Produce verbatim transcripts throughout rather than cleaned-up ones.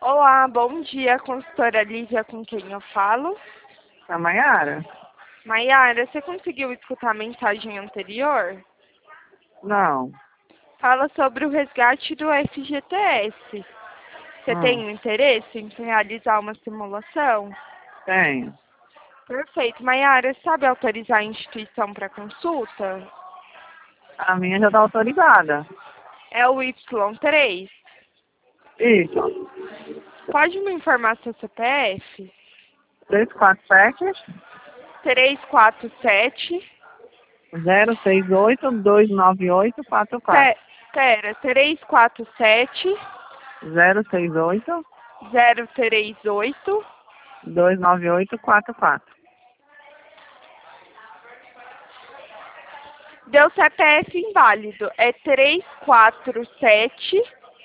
Olá, bom dia, consultora Lívia, com quem eu falo? A Maiara? Maiara, você conseguiu escutar a mensagem anterior? Não. Fala sobre o resgate do F G T S. Você Hum, tem interesse em realizar uma simulação? tenho. Perfeito. Maiara, sabe autorizar a instituição para consulta? A minha já está autorizada. É o Y três. Isso. Pode me informar seu C P F? três quatro sete, três quatro sete. zero seis oito, dois nove oito, quatro quatro. Pe- Pera, três quatro sete. zero seis oito, zero três oito. dois nove oito, quatro quatro. Deu C P F inválido. É três quatro sete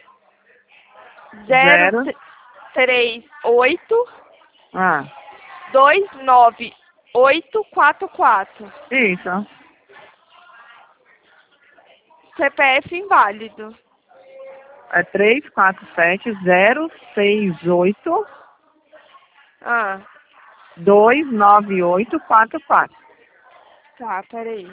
zero Zero. três oito Ah, dois nove oito quatro quatro. isso. C P F inválido. É três quatro sete, zero seis oito, Ah, dois nove oito, quatro quatro. tá, peraí.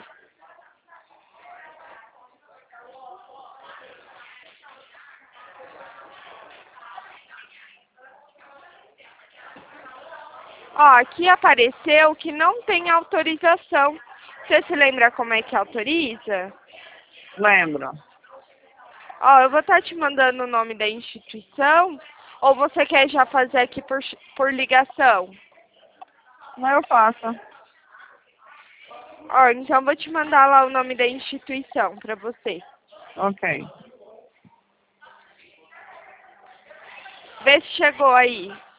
Ó, aqui apareceu que não tem autorização. Você se lembra como é que autoriza? Lembro. Ó, eu vou estar te mandando o nome da instituição. Ou você quer já fazer aqui por, por ligação? Mas eu faço. Ó, então eu vou te mandar lá o nome da instituição para você. Ok. Vê se chegou aí.